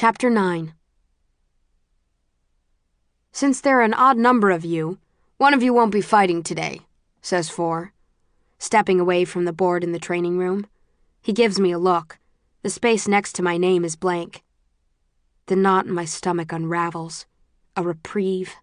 Chapter 9. "Since there are an odd number of you, one of you won't be fighting today," says Four, stepping away from the board in the training room. He gives me a look. The space next to my name is blank. The knot in my stomach unravels. A reprieve.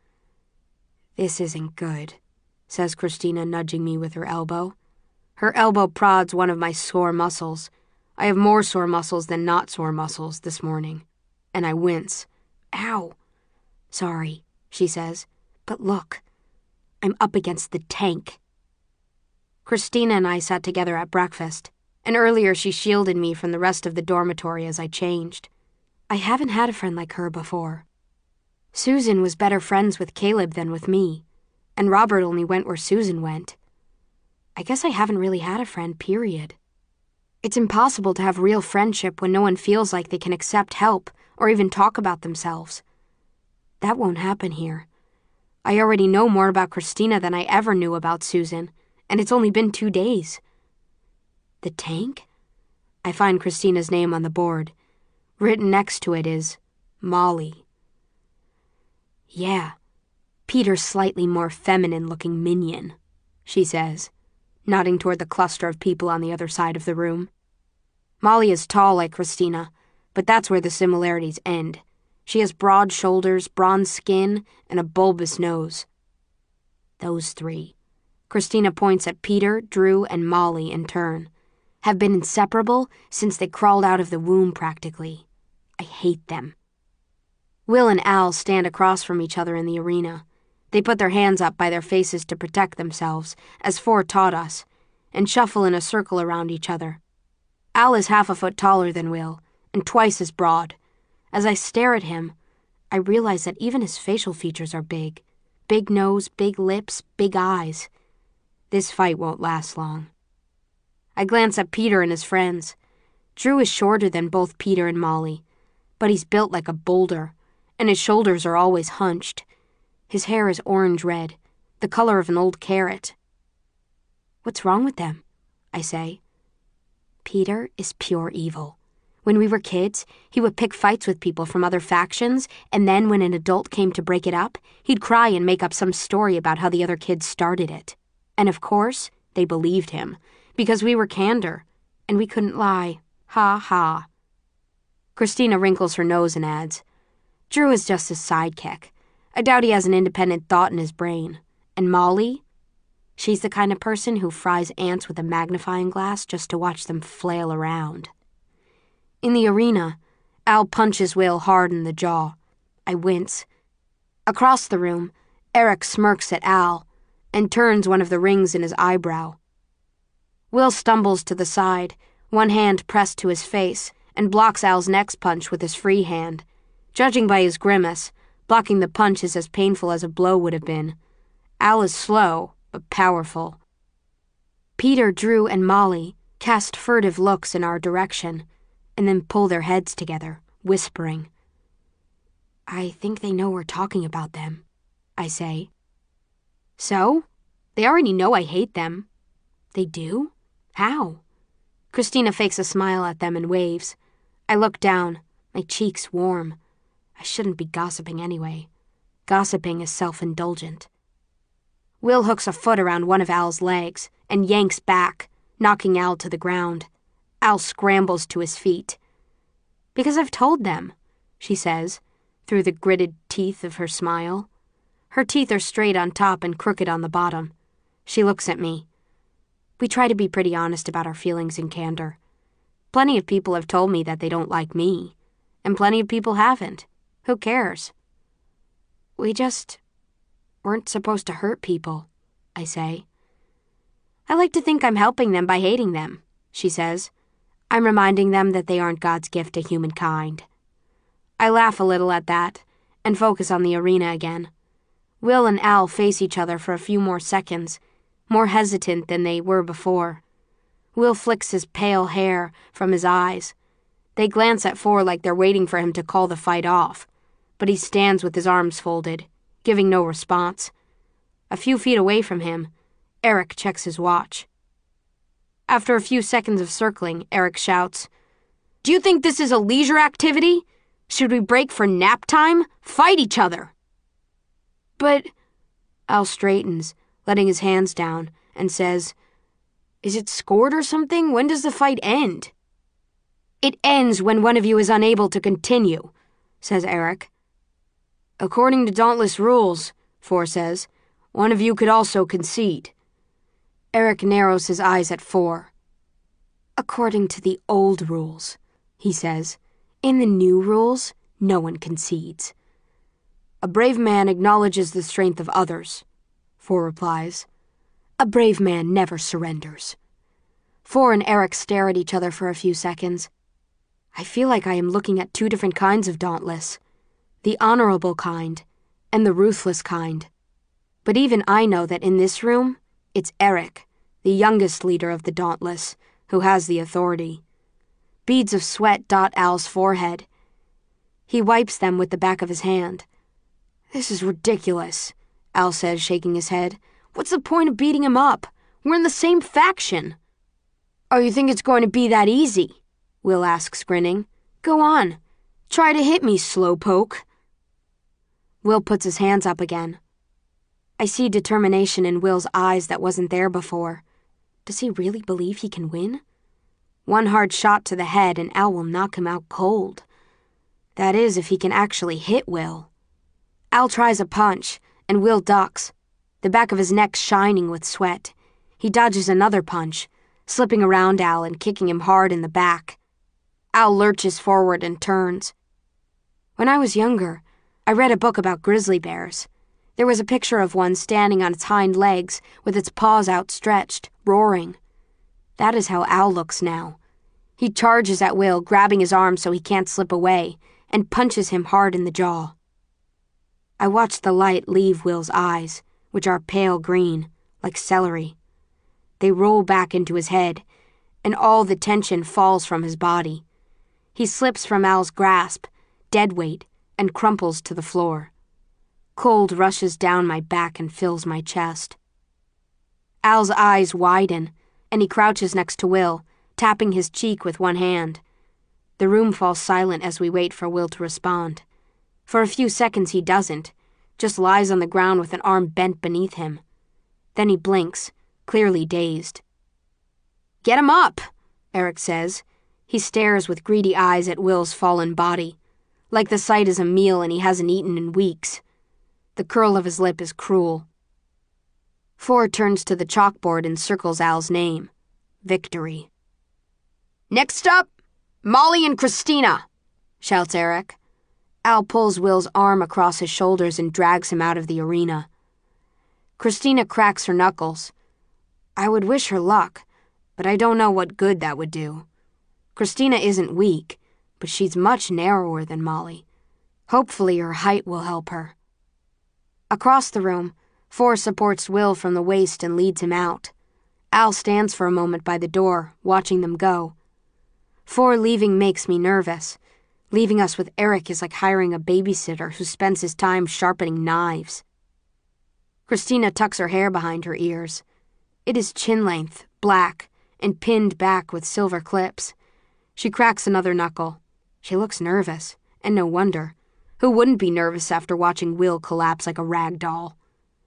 "This isn't good," says Christina, nudging me with her elbow. Her elbow prods one of my sore muscles. I have more sore muscles than not sore muscles this morning, and I wince. "Ow." "Sorry," she says, "but look, I'm up against the tank." Christina and I sat together at breakfast, and earlier she shielded me from the rest of the dormitory as I changed. I haven't had a friend like her before. Susan was better friends with Caleb than with me, and Robert only went where Susan went. I guess I haven't really had a friend, period. It's impossible to have real friendship when no one feels like they can accept help or even talk about themselves. That won't happen here. I already know more about Christina than I ever knew about Susan, and it's only been 2 days. The tank? I find Christina's name on the board. Written next to it is Molly. "Yeah, Peter's slightly more feminine-looking minion," she says, nodding toward the cluster of people on the other side of the room. Molly is tall like Christina, but that's where the similarities end. She has broad shoulders, bronze skin, and a bulbous nose. Those three, Christina points at Peter, Drew, and Molly in turn, have been inseparable since they crawled out of the womb practically. I hate them. Will and Al stand across from each other in the arena. They put their hands up by their faces to protect themselves, as Four taught us, and shuffle in a circle around each other. Al is half a foot taller than Will, and twice as broad. As I stare at him, I realize that even his facial features are big. Big nose, big lips, big eyes. This fight won't last long. I glance at Peter and his friends. Drew is shorter than both Peter and Molly, but he's built like a boulder, and his shoulders are always hunched. His hair is orange-red, the color of an old carrot. "What's wrong with them?" I say. "Peter is pure evil. When we were kids, he would pick fights with people from other factions, and then when an adult came to break it up, he'd cry and make up some story about how the other kids started it. And of course, they believed him, because we were Candor, and we couldn't lie. Ha ha." Christina wrinkles her nose and adds, "Drew is just his sidekick. I doubt he has an independent thought in his brain. And Molly? She's the kind of person who fries ants with a magnifying glass just to watch them flail around." In the arena, Al punches Will hard in the jaw. I wince. Across the room, Eric smirks at Al and turns one of the rings in his eyebrow. Will stumbles to the side, one hand pressed to his face, and blocks Al's next punch with his free hand. Judging by his grimace, blocking the punch is as painful as a blow would have been. Al is slow, but powerful. Peter, Drew, and Molly cast furtive looks in our direction, and then pull their heads together, whispering. "I think they know we're talking about them," I say. "So? They already know I hate them." "They do? How?" Christina fakes a smile at them and waves. I look down, my cheeks warm. I shouldn't be gossiping anyway. Gossiping is self-indulgent. Will hooks a foot around one of Al's legs and yanks back, knocking Al to the ground. Al scrambles to his feet. "Because I've told them," she says, through the gritted teeth of her smile. Her teeth are straight on top and crooked on the bottom. She looks at me. We try to be pretty honest about our feelings in Candor. Plenty of people have told me that they don't like me, and plenty of people haven't. Who cares? "We just weren't supposed to hurt people," I say. "I like to think I'm helping them by hating them," she says. "I'm reminding them that they aren't God's gift to humankind." I laugh a little at that and focus on the arena again. Will and Al face each other for a few more seconds, more hesitant than they were before. Will flicks his pale hair from his eyes. They glance at Four like they're waiting for him to call the fight off, but he stands with his arms folded, giving no response. A few feet away from him, Eric checks his watch. After a few seconds of circling, Eric shouts, "Do you think this is a leisure activity? Should we break for nap time? Fight each other. But Al straightens, letting his hands down, and says, Is it scored or something? When does the fight end? It ends when one of you is unable to continue, says Eric. According to Dauntless rules, Four says, one of you could also concede. Eric narrows his eyes at Four. According to the old rules, he says. In the new rules, no one concedes. A brave man acknowledges the strength of others, Four replies. A brave man never surrenders. Four and Eric stare at each other for a few seconds. I feel like I am looking at two different kinds of Dauntless, the honorable kind and the ruthless kind. But even I know that in this room, it's Eric, the youngest leader of the Dauntless, who has the authority. Beads of sweat dot Al's forehead. He wipes them with the back of his hand. This is ridiculous, Al says, shaking his head. What's the point of beating him up? We're in the same faction. Oh, you think it's going to be that easy? Will asks, grinning. Go on. Try to hit me, slowpoke. Will puts his hands up again. I see determination in Will's eyes that wasn't there before. Does he really believe he can win? One hard shot to the head and Al will knock him out cold. That is, if he can actually hit Will. Al tries a punch, and Will ducks, the back of his neck shining with sweat. He dodges another punch, slipping around Al and kicking him hard in the back. Al lurches forward and turns. When I was younger, I read a book about grizzly bears. There was a picture of one standing on its hind legs with its paws outstretched, roaring. That is how Al looks now. He charges at Will, grabbing his arm so he can't slip away, and punches him hard in the jaw. I watch the light leave Will's eyes, which are pale green, like celery. They roll back into his head, and all the tension falls from his body. He slips from Al's grasp, dead weight, and crumples to the floor. Cold rushes down my back and fills my chest. Al's eyes widen, and he crouches next to Will, tapping his cheek with one hand. The room falls silent as we wait for Will to respond. For a few seconds he doesn't, just lies on the ground with an arm bent beneath him. Then he blinks, clearly dazed. Get him up, Eric says. He stares with greedy eyes at Will's fallen body, like the sight is a meal and he hasn't eaten in weeks. The curl of his lip is cruel. Four turns to the chalkboard and circles Al's name. Victory. Next up, Molly and Christina, shouts Eric. Al pulls Will's arm across his shoulders and drags him out of the arena. Christina cracks her knuckles. I would wish her luck, but I don't know what good that would do. Christina isn't weak, but she's much narrower than Molly. Hopefully her height will help her. Across the room, Four supports Will from the waist and leads him out. Al stands for a moment by the door, watching them go. Four leaving makes me nervous. Leaving us with Eric is like hiring a babysitter who spends his time sharpening knives. Christina tucks her hair behind her ears. It is chin-length, black, and pinned back with silver clips. She cracks another knuckle. She looks nervous, and no wonder. Who wouldn't be nervous after watching Will collapse like a rag doll?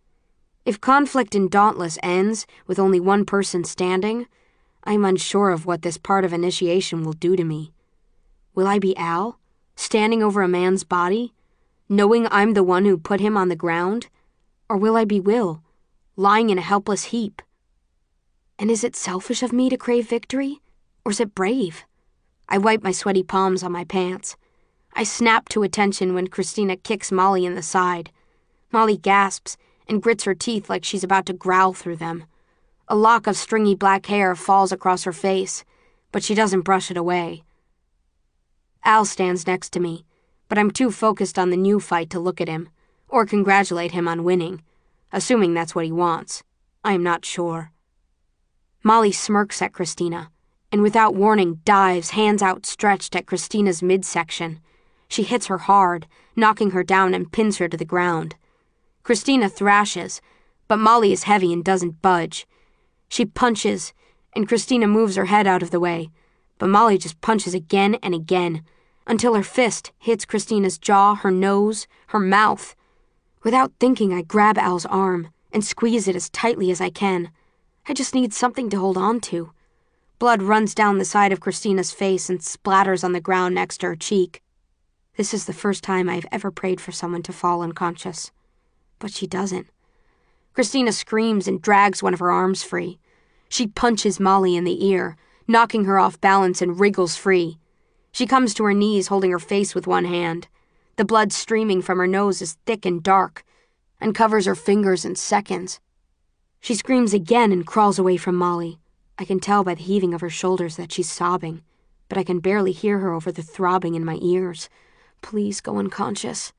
If conflict in Dauntless ends with only one person standing, I'm unsure of what this part of initiation will do to me. Will I be Al, standing over a man's body, knowing I'm the one who put him on the ground? Or will I be Will, lying in a helpless heap? And is it selfish of me to crave victory, or is it brave? I wipe my sweaty palms on my pants. I snap to attention when Christina kicks Molly in the side. Molly gasps and grits her teeth like she's about to growl through them. A lock of stringy black hair falls across her face, but she doesn't brush it away. Al stands next to me, but I'm too focused on the new fight to look at him, or congratulate him on winning, assuming that's what he wants. I am not sure. Molly smirks at Christina, and without warning dives, hands outstretched, at Christina's midsection. She hits her hard, knocking her down and pins her to the ground. Christina thrashes, but Molly is heavy and doesn't budge. She punches, and Christina moves her head out of the way, but Molly just punches again and again, until her fist hits Christina's jaw, her nose, her mouth. Without thinking, I grab Al's arm and squeeze it as tightly as I can. I just need something to hold on to. Blood runs down the side of Christina's face and splatters on the ground next to her cheek. This is the first time I've ever prayed for someone to fall unconscious. But she doesn't. Christina screams and drags one of her arms free. She punches Molly in the ear, knocking her off balance, and wriggles free. She comes to her knees, holding her face with one hand. The blood streaming from her nose is thick and dark, and covers her fingers in seconds. She screams again and crawls away from Molly. I can tell by the heaving of her shoulders that she's sobbing, but I can barely hear her over the throbbing in my ears. Please go unconscious.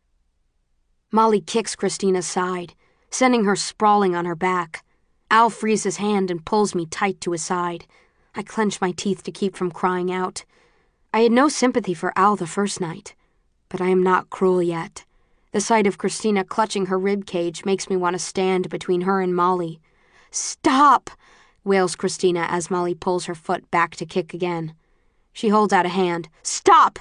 Molly kicks Christina's side, sending her sprawling on her back. Al frees his hand and pulls me tight to his side. I clench my teeth to keep from crying out. I had no sympathy for Al the first night, but I am not cruel yet. The sight of Christina clutching her rib cage makes me want to stand between her and Molly. "Stop!" wails Christina as Molly pulls her foot back to kick again. She holds out a hand. "Stop!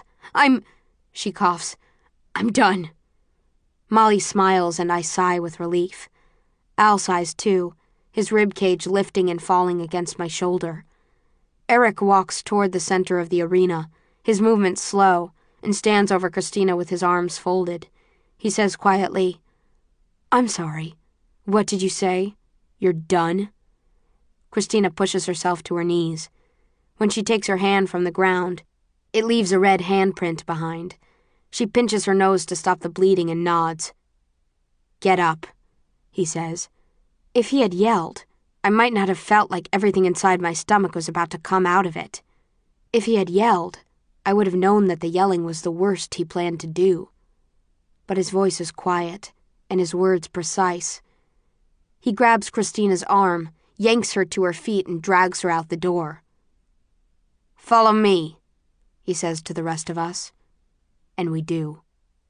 She coughs. "I'm done." Molly smiles and I sigh with relief. Al sighs too, his rib cage lifting and falling against my shoulder. Eric walks toward the center of the arena, his movements slow, and stands over Christina with his arms folded. He says quietly, "I'm sorry. What did you say? You're done?" Christina pushes herself to her knees. When she takes her hand from the ground, it leaves a red handprint behind. She pinches her nose to stop the bleeding and nods. "Get up," he says. If he had yelled, I might not have felt like everything inside my stomach was about to come out of it. If he had yelled, I would have known that the yelling was the worst he planned to do. But his voice is quiet, and his words precise. He grabs Christina's arm, yanks her to her feet, and drags her out the door. "Follow me," he says to the rest of us. And we do.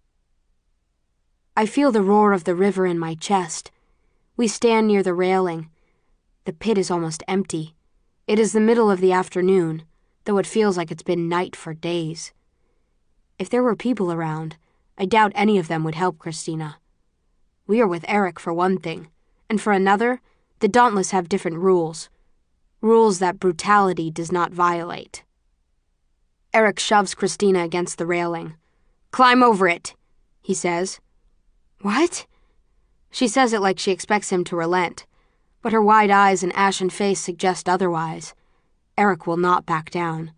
I feel the roar of the river in my chest. We stand near the railing. The pit is almost empty. It is the middle of the afternoon, though it feels like it's been night for days. If there were people around, I doubt any of them would help Christina. We are with Eric for one thing, and for another, the Dauntless have different rules. Rules that brutality does not violate. Eric shoves Christina against the railing. "Climb over it," he says. "What?" She says it like she expects him to relent, but her wide eyes and ashen face suggest otherwise. Eric will not back down.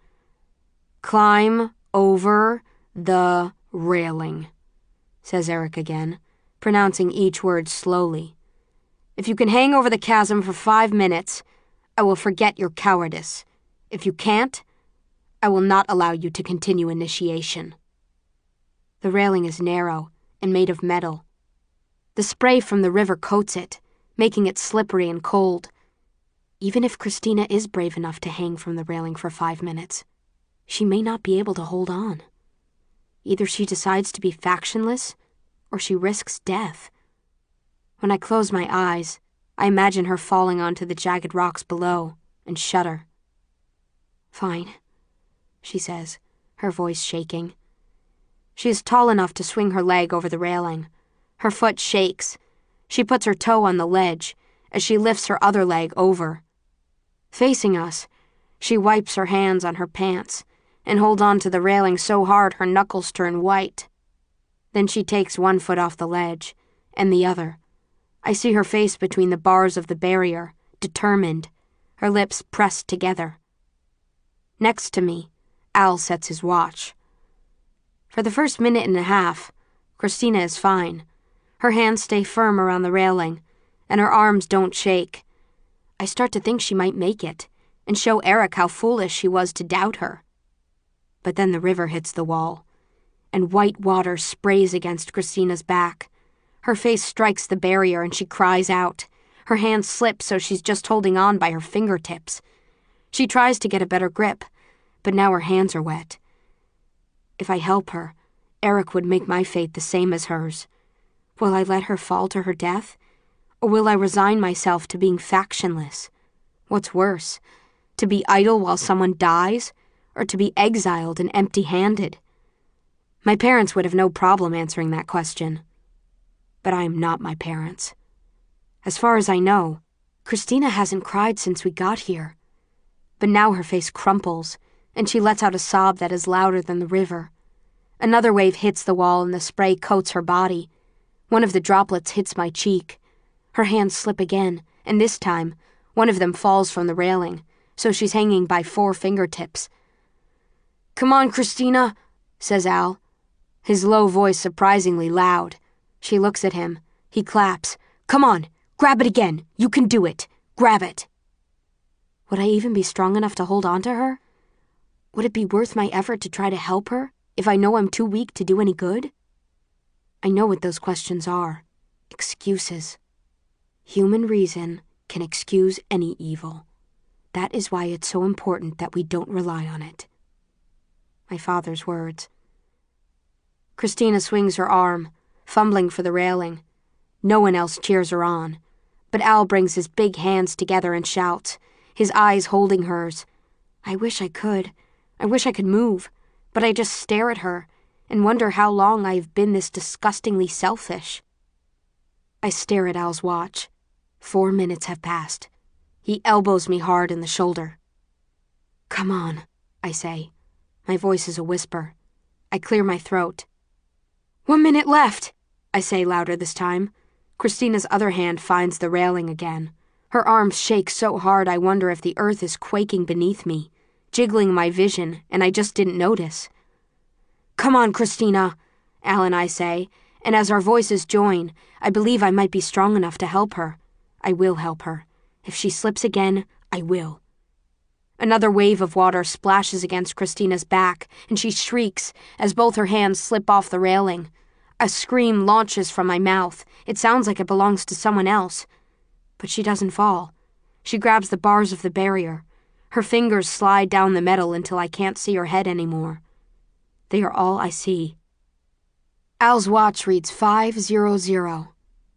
"Climb over the railing," says Eric again, pronouncing each word slowly. "If you can hang over the chasm for 5 minutes, I will forget your cowardice. If you can't, I will not allow you to continue initiation." The railing is narrow and made of metal. The spray from the river coats it, making it slippery and cold. Even if Christina is brave enough to hang from the railing for 5 minutes, she may not be able to hold on. Either she decides to be factionless, or she risks death. When I close my eyes, I imagine her falling onto the jagged rocks below and shudder. "Fine," she says, her voice shaking. She is tall enough to swing her leg over the railing. Her foot shakes. She puts her toe on the ledge as she lifts her other leg over. Facing us, she wipes her hands on her pants and holds on to the railing so hard her knuckles turn white. Then she takes one foot off the ledge, and the other. I see her face between the bars of the barrier, determined, her lips pressed together. Next to me, Al sets his watch. For the first minute and a half, Christina is fine. Her hands stay firm around the railing, and her arms don't shake. I start to think she might make it, and show Eric how foolish she was to doubt her. But then the river hits the wall, and white water sprays against Christina's back. Her face strikes the barrier and she cries out. Her hands slip so she's just holding on by her fingertips. She tries to get a better grip, but now her hands are wet. If I help her, Eric would make my fate the same as hers. Will I let her fall to her death? Or will I resign myself to being factionless? What's worse, to be idle while someone dies, or to be exiled and empty-handed? My parents would have no problem answering that question. But I am not my parents. As far as I know, Christina hasn't cried since we got here. But now her face crumples, and she lets out a sob that is louder than the river. Another wave hits the wall and the spray coats her body. One of the droplets hits my cheek. Her hands slip again, and this time, one of them falls from the railing, so she's hanging by 4 fingertips. "Come on, Christina," says Al. His low voice surprisingly loud. She looks at him. He claps. "Come on, grab it again. You can do it. Grab it." Would I even be strong enough to hold on to her? Would it be worth my effort to try to help her if I know I'm too weak to do any good? I know what those questions are. Excuses. Human reason can excuse any evil. That is why it's so important that we don't rely on it. My father's words. Christina swings her arm, fumbling for the railing. No one else cheers her on, but Al brings his big hands together and shouts, his eyes holding hers. I wish I could. I wish I could move, but I just stare at her and wonder how long I've been this disgustingly selfish. I stare at Al's watch. 4 minutes have passed. He elbows me hard in the shoulder. "Come on," I say. My voice is a whisper. I clear my throat. 1 minute left, I say louder this time. Christina's other hand finds the railing again. Her arms shake so hard I wonder if the earth is quaking beneath me, jiggling my vision, and I just didn't notice. "Come on, Christina," Al and I say, and as our voices join, I believe I might be strong enough to help her. I will help her. If she slips again, I will. Another wave of water splashes against Christina's back, and she shrieks as both her hands slip off the railing. A scream launches from my mouth. It sounds like it belongs to someone else. But she doesn't fall. She grabs the bars of the barrier. Her fingers slide down the metal until I can't see her head anymore. They are all I see. Al's watch reads 5:00.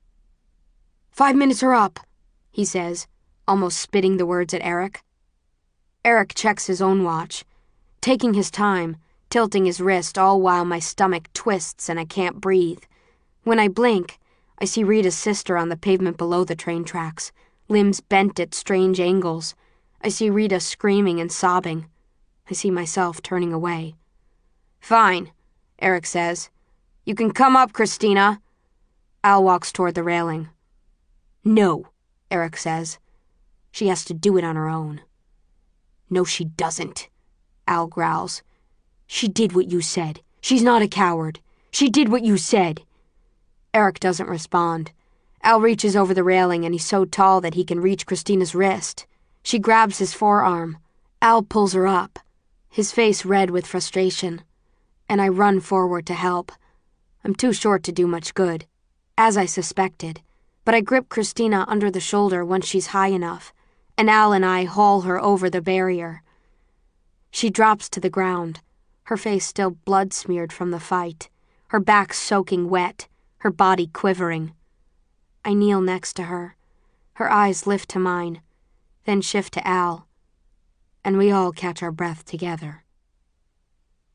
5 minutes are up, he says, almost spitting the words at Eric. Eric checks his own watch, taking his time, tilting his wrist all while my stomach twists and I can't breathe. When I blink, I see Rita's sister on the pavement below the train tracks, limbs bent at strange angles. I see Rita screaming and sobbing. I see myself turning away. "Fine," Eric says. "You can come up, Christina." Al walks toward the railing. "No," Eric says. "She has to do it on her own." "No, she doesn't," Al growls. "She did what you said. She's not a coward. She did what you said." Eric doesn't respond. Al reaches over the railing and he's so tall that he can reach Christina's wrist. She grabs his forearm. Al pulls her up, his face red with frustration, and I run forward to help. I'm too short to do much good, as I suspected, but I grip Christina under the shoulder once she's high enough, and Al and I haul her over the barrier. She drops to the ground, her face still blood-smeared from the fight, her back soaking wet, her body quivering. I kneel next to her. Her eyes lift to mine, then shift to Al, and we all catch our breath together.